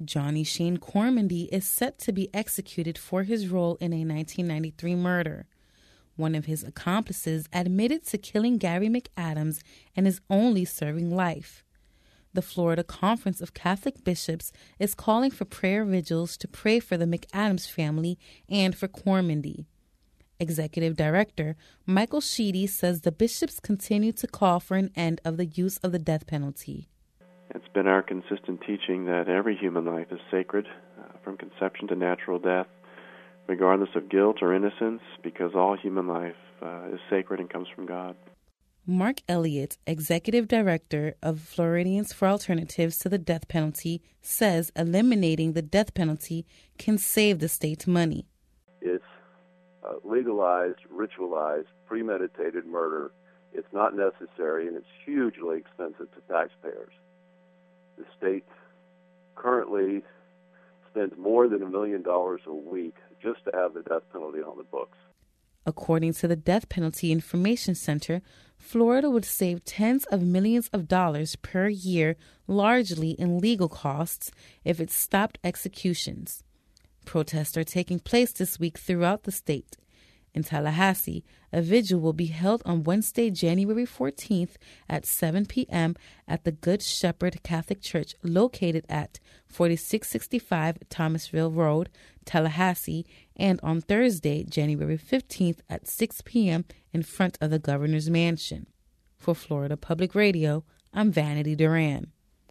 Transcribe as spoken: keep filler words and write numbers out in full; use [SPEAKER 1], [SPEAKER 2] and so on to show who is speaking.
[SPEAKER 1] Johnny Shane Cormandy is set to be executed for his role in a nineteen ninety-three murder. One of his accomplices admitted to killing Gary McAdams and is only serving life. The Florida Conference of Catholic Bishops is calling for prayer vigils to pray for the McAdams family and for Cormandy. Executive Director Michael Sheedy says the bishops continue to call for an end of the use of the death penalty.
[SPEAKER 2] It's been our consistent teaching that every human life is sacred, uh, from conception to natural death, regardless of guilt or innocence, because all human life uh, is sacred and comes from God.
[SPEAKER 1] Mark Elliott, Executive Director of Floridians for Alternatives to the Death Penalty, says eliminating the death penalty can save the state money.
[SPEAKER 3] It's uh, legalized, ritualized, premeditated murder. It's not necessary, and it's hugely expensive to taxpayers. The state currently spends more than a million dollars a week just to have the death penalty on the books.
[SPEAKER 1] According to the Death Penalty Information Center, Florida would save tens of millions of dollars per year, largely in legal costs, if it stopped executions. Protests are taking place this week throughout the state. In Tallahassee, a vigil will be held on Wednesday, January fourteenth at seven p.m. at the Good Shepherd Catholic Church located at forty-six sixty-five Thomasville Road, Tallahassee, and on Thursday, January fifteenth at six p.m. in front of the Governor's Mansion. For Florida Public Radio, I'm Vanity Duran.